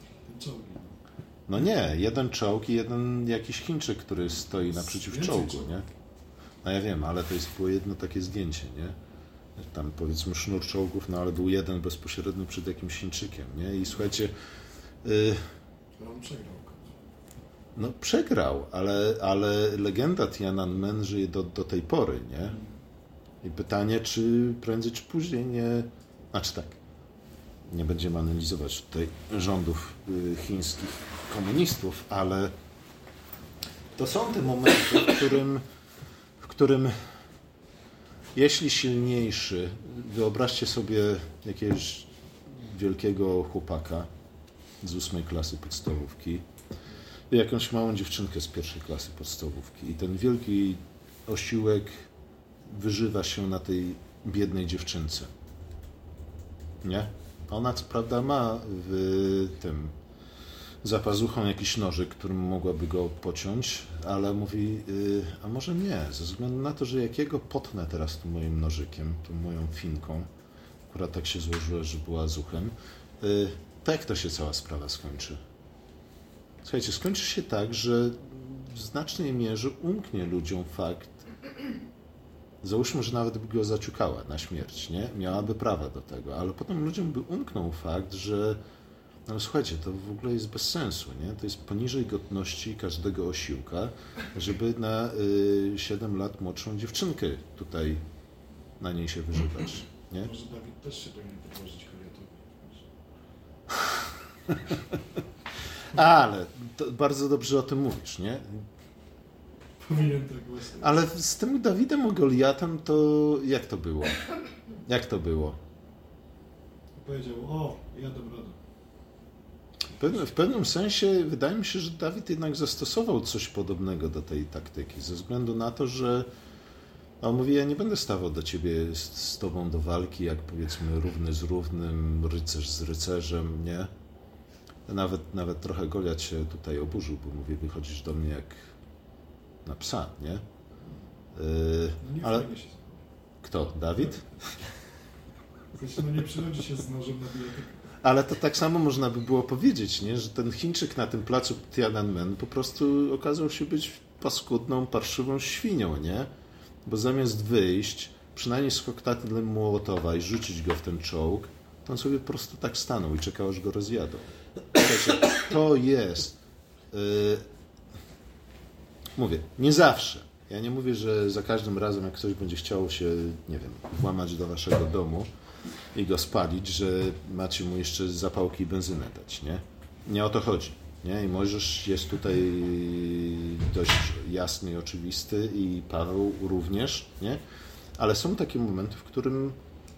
No nie, jeden czołg i jeden jakiś Chińczyk, który stoi naprzeciw czołgu, nie? No ja wiem, ale to jest było jedno takie zdjęcie, nie? Tam powiedzmy sznur czołgów, no ale był jeden bezpośrednio przed jakimś Chińczykiem, nie? I słuchajcie... Yy, On przegrał. No przegrał, ale, ale legenda Tiananmen żyje do, do tej pory, nie? I pytanie, czy prędzej czy później nie... Znaczy tak, nie będziemy analizować tutaj rządów chińskich komunistów, ale to są te momenty, w którym, w którym jeśli silniejszy, wyobraźcie sobie jakiegoś wielkiego chłopaka z ósmej klasy podstawówki, jakąś małą dziewczynkę z pierwszej klasy podstawówki i ten wielki osiłek wyżywa się na tej biednej dziewczynce. Nie? Ona co prawda ma w tym za pazuchą jakiś nożyk, którym mogłaby go pociąć, ale mówi, yy, a może nie, ze względu na to, że jak jego potnę teraz tym moim nożykiem, tą moją finką, która tak się złożyła, że była zuchem, yy, tak to się cała sprawa skończy. Słuchajcie, skończy się tak, że w znacznej mierze umknie ludziom fakt, załóżmy, że nawet by go zaciukała na śmierć, nie? Miałaby prawa do tego, ale potem ludziom by umknął fakt, że no słuchajcie, to w ogóle jest bez sensu, nie? To jest poniżej godności każdego osiłka, żeby na y, siedem lat młodszą dziewczynkę tutaj na niej się wyżywać, nie? Może Dawid też się powinien podłożyć kariatowi. Ale to bardzo dobrze o tym mówisz, nie? Powinien tak właśnie. Ale z tym Dawidem o Goliatem to jak to było? Jak to było? Powiedział, o, ja dam radę. W pewnym, w pewnym sensie wydaje mi się, że Dawid jednak zastosował coś podobnego do tej taktyki, ze względu na to, że on mówi, ja nie będę stawał do ciebie z, z tobą do walki, jak powiedzmy równy z równym, rycerz z rycerzem, nie? Nawet, nawet trochę Goliat się tutaj oburzył, bo mówi, wychodzisz do mnie jak na psa, nie? Yy, No nie ale fajnie się kto? Dawid? Zresztą no nie przychodzi się z nożem na bijatykę. Ale to tak samo można by było powiedzieć, nie? Że ten Chińczyk na tym placu Tiananmen po prostu okazał się być paskudną, parszywą świnią, nie? Bo zamiast wyjść, przynajmniej z koktajlem Mołotowa i rzucić go w ten czołg, to on sobie po prostu tak stanął i czekał, aż go rozjadą. Słuchajcie, to jest... Yy, mówię, nie zawsze. Ja nie mówię, że za każdym razem, jak ktoś będzie chciał się, nie wiem, włamać do waszego domu i go spalić, że macie mu jeszcze zapałki i benzynę dać, nie? Nie o to chodzi, nie? I Mojżesz jest tutaj dość jasny i oczywisty i Paweł również, nie? Ale są takie momenty, w którym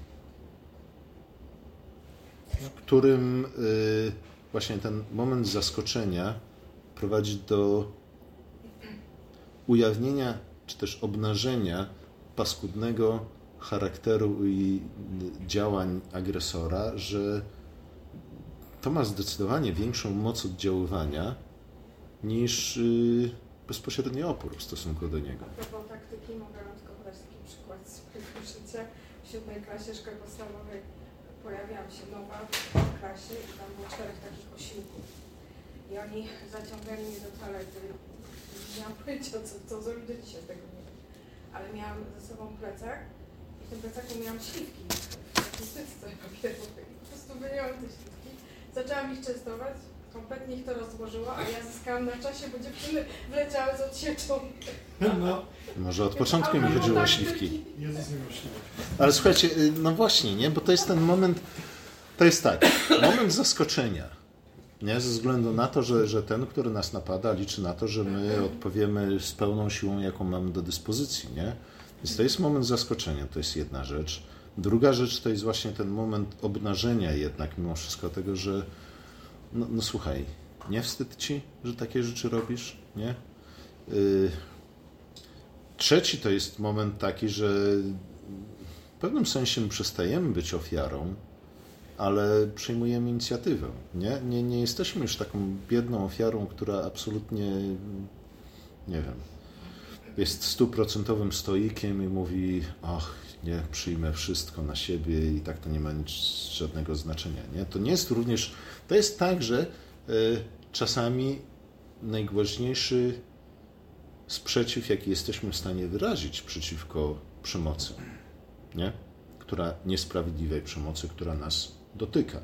w którym yy, właśnie ten moment zaskoczenia prowadzi do ujawnienia, czy też obnażenia paskudnego charakteru i działań agresora, że to ma zdecydowanie większą moc oddziaływania niż yy, bezpośredni opór w stosunku do niego. A propos taktyki, mogę tylko podać taki przykład z swojego życia. W siódmej klasie szkoły podstawowej pojawiłam się nowa w klasie i tam było czterech takich osiłków. I oni zaciągali mnie do toalety. Nie miałam pojęcia, co, co zrobić do dzisiaj, tego nie wiem. Ale miałam ze sobą plecak i w tym plecaku miałam śliwki w pustyce papierowej. Po prostu wyjęłam te śliwki, zaczęłam ich częstować, kompletnie ich to rozłożyło, a ja zyskałam na czasie, bo dziewczyny wleciały z odsieczą. No, Może od początku mi chodziło o śliwki. Jezus nie miał śliwek. Ale słuchajcie, no właśnie, nie? Bo to jest ten moment, to jest tak, moment zaskoczenia. Nie? Ze względu na to, że, że ten, który nas napada, liczy na to, że my odpowiemy z pełną siłą, jaką mamy do dyspozycji. Nie? Więc to jest moment zaskoczenia, to jest jedna rzecz. Druga rzecz to jest właśnie ten moment obnażenia jednak mimo wszystko tego, że no, no słuchaj, nie wstyd ci, że takie rzeczy robisz? Nie? Yy... Trzeci to jest moment taki, że w pewnym sensie my przestajemy być ofiarą, ale przejmujemy inicjatywę. Nie? Nie, nie jesteśmy już taką biedną ofiarą, która absolutnie, nie wiem, jest stuprocentowym stoikiem i mówi, ach, nie, przyjmę wszystko na siebie i tak to nie ma nic, żadnego znaczenia. Nie? To nie jest również, to jest tak, że y, czasami najgłośniejszy sprzeciw, jaki jesteśmy w stanie wyrazić przeciwko przemocy, nie? Która niesprawiedliwej przemocy, która nas dotyka.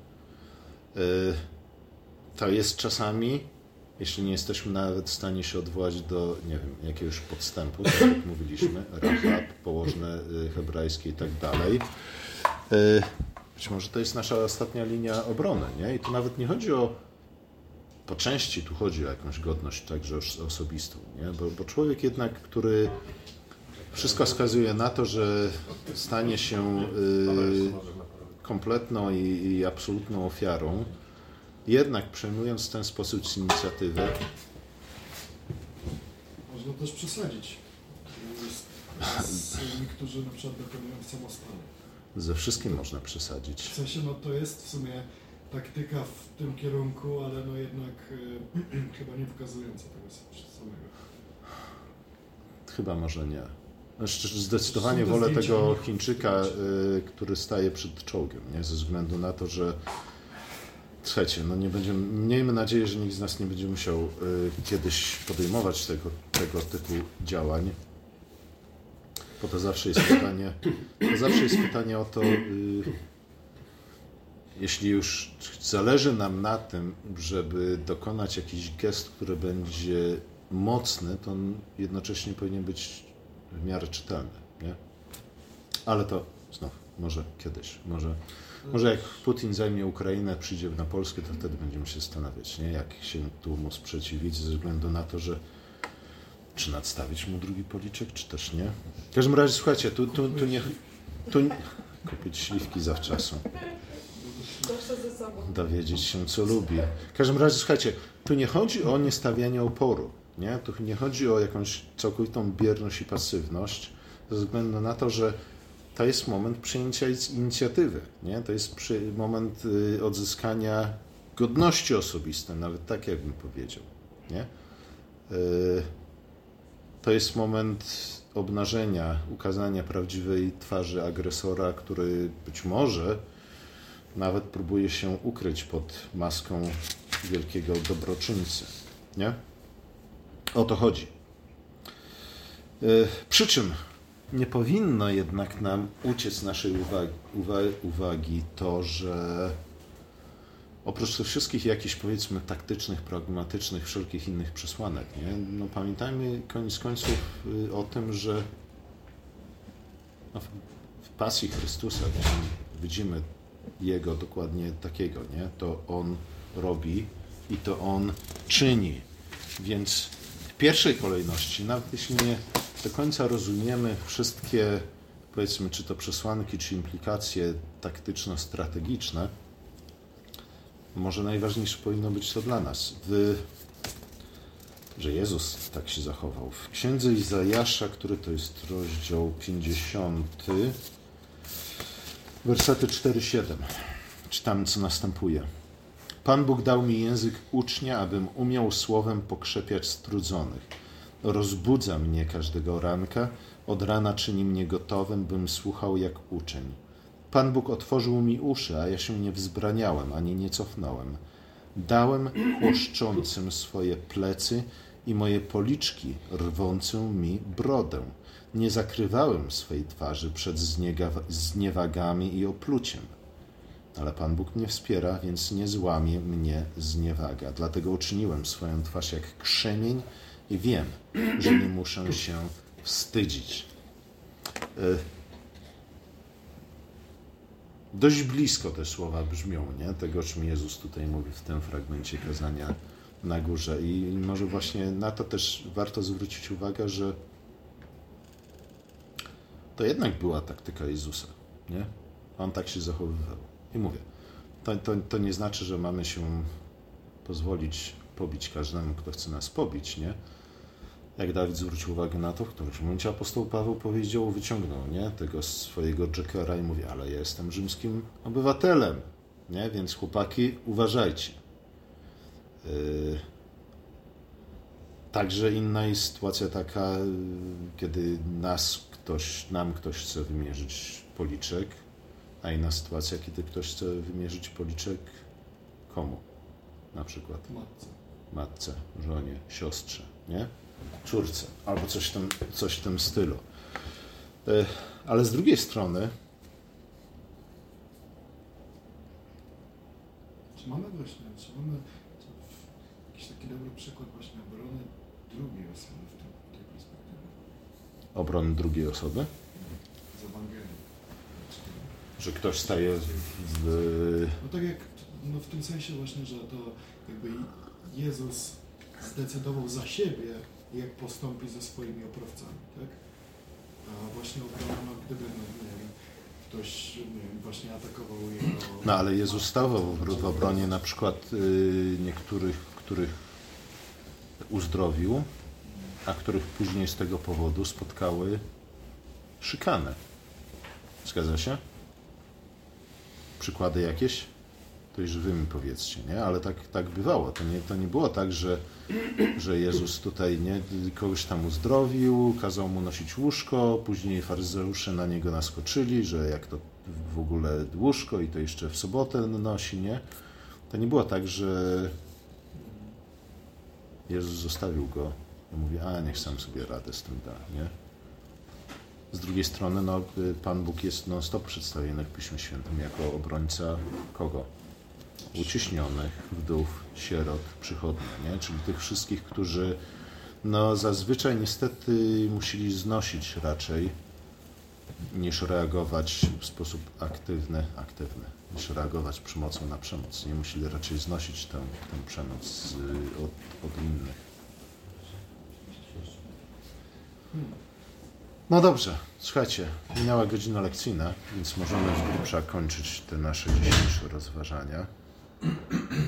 To jest czasami, jeśli nie jesteśmy nawet w stanie się odwołać do, nie wiem, jakiegoś podstępu, tak jak mówiliśmy, Rahab, położne hebrajskie i tak dalej. Być może to jest nasza ostatnia linia obrony, nie? I tu nawet nie chodzi o po części tu chodzi o jakąś godność także osobistą, nie? Bo, bo człowiek jednak, który wszystko wskazuje na to, że stanie się y, kompletną i, i absolutną ofiarą, jednak przejmując w ten sposób inicjatywę. Można też przesadzić z tymi, którzy na przykład dokonują samostanu. Ze wszystkim można przesadzić. W sensie, no to jest w sumie taktyka w tym kierunku, ale no jednak y, chyba nie wykazująca tego samego. Chyba może nie. Zdecydowanie wolę tego Chińczyka, y, który staje przed czołgiem, nie? Ze względu na to, że słuchajcie, no nie będziemy, miejmy nadzieję, że nikt z nas nie będzie musiał y, kiedyś podejmować tego, tego typu działań. Bo to zawsze jest pytanie, to zawsze jest pytanie o to, y, jeśli już zależy nam na tym, żeby dokonać jakiś gest, który będzie mocny, to on jednocześnie powinien być w miarę czytelny, nie? Ale to znów, może kiedyś, może, może jak Putin zajmie Ukrainę, przyjdzie na Polskę, to wtedy będziemy się zastanawiać, nie? Jak się tu mu sprzeciwić, ze względu na to, że czy nadstawić mu drugi policzek, czy też nie. W każdym razie, słuchajcie, tu, tu, tu nie... Tu, kupić śliwki zawczasu. Dowiedzieć się, co lubi. W każdym razie, słuchajcie, tu nie chodzi o niestawianie oporu, nie? Tu nie chodzi o jakąś całkowitą bierność i pasywność, ze względu na to, że to jest moment przyjęcia inicjatywy, nie? To jest przy, moment y, odzyskania godności osobistej, nawet tak jakbym powiedział, nie? Y, to jest moment obnażenia, ukazania prawdziwej twarzy agresora, który być może nawet próbuje się ukryć pod maską wielkiego dobroczyńcy, nie? O to chodzi. Przy czym nie powinno jednak nam uciec naszej uwagi, uwagi to, że oprócz tych wszystkich jakichś, powiedzmy, taktycznych, pragmatycznych, wszelkich innych przesłanek, nie? No pamiętajmy koniec końców o tym, że no, w pasji Chrystusa widzimy Jego dokładnie takiego, nie? To On robi i to On czyni. Więc w pierwszej kolejności, nawet jeśli nie do końca rozumiemy wszystkie, powiedzmy, czy to przesłanki, czy implikacje taktyczno-strategiczne, może najważniejsze powinno być to dla nas, w, że Jezus tak się zachował. W Księdze Izajasza, który to jest rozdział pięćdziesiąty, wersety cztery siedem. Czytamy, co następuje. Pan Bóg dał mi język ucznia, abym umiał słowem pokrzepiać strudzonych. Rozbudza mnie każdego ranka, od rana czyni mnie gotowym, bym słuchał jak uczeń. Pan Bóg otworzył mi uszy, a ja się nie wzbraniałem, ani nie cofnąłem. Dałem chłoszczącym swoje plecy i moje policzki rwącą mi brodę. Nie zakrywałem swej twarzy przed zniewagami i opluciem. Ale Pan Bóg mnie wspiera, więc nie złamie mnie zniewaga. Dlatego uczyniłem swoją twarz jak krzemień i wiem, że nie muszę się wstydzić. Dość blisko te słowa brzmią, nie? Tego, o czym Jezus tutaj mówi w tym fragmencie kazania na górze. I może właśnie na to też warto zwrócić uwagę, że to jednak była taktyka Jezusa, nie? On tak się zachowywał. I mówię, to, to, to nie znaczy, że mamy się pozwolić pobić każdemu, kto chce nas pobić, nie? Jak Dawid zwrócił uwagę na to, w którymś momencie apostoł Paweł powiedział, wyciągnął, nie? Tego swojego Jackera i mówi, ale ja jestem rzymskim obywatelem, nie? Więc chłopaki, uważajcie. Yy... Także inna jest sytuacja taka, kiedy nas ktoś, nam ktoś chce wymierzyć policzek, a inna sytuacja, kiedy ktoś chce wymierzyć policzek komu? Na przykład Matce. matce, żonie, siostrze, nie? Córce, albo coś w tym, coś w tym stylu. Ale z drugiej strony czy mamy właśnie, czy mamy jakiś taki dobry przykład właśnie obrony drugiej osoby w, tym, w tej perspektywie? Obrony drugiej osoby? Z Ewangelii. Że ktoś staje w... w... No tak jak no w tym sensie właśnie, że to jakby Jezus zdecydował za siebie, jak postąpi ze swoimi oprawcami, tak? A właśnie obrona, no gdyby, no nie wiem, ktoś nie wiem, właśnie atakował jego... No ale Jezus stawał w obronie na przykład y, niektórych, których uzdrowił, a których później z tego powodu spotkały szykanę. Zgadza się? Przykłady jakieś? To już wy mi powiedzcie, nie? Ale tak, tak bywało. To nie, to nie było tak, że, że Jezus tutaj nie, kogoś tam uzdrowił, kazał mu nosić łóżko, później faryzeusze na niego naskoczyli, że jak to w ogóle łóżko i to jeszcze w sobotę nosi, nie? To nie było tak, że Jezus zostawił go i mówi, a niech sam sobie radę z tym da, nie? Z drugiej strony, no, Pan Bóg jest non-stop przedstawiony w Piśmie Świętym jako obrońca kogo? Uciśnionych, wdów, sierot, przychodnia, nie? Czyli tych wszystkich, którzy no, zazwyczaj niestety musieli znosić raczej niż reagować w sposób aktywny, aktywny, niż reagować przemocą na przemoc. Nie musieli raczej znosić tę, tę przemoc od, od innych. No dobrze, słuchajcie, minęła godzina lekcyjna, więc możemy z grubsza kończyć te nasze dzisiejsze rozważania.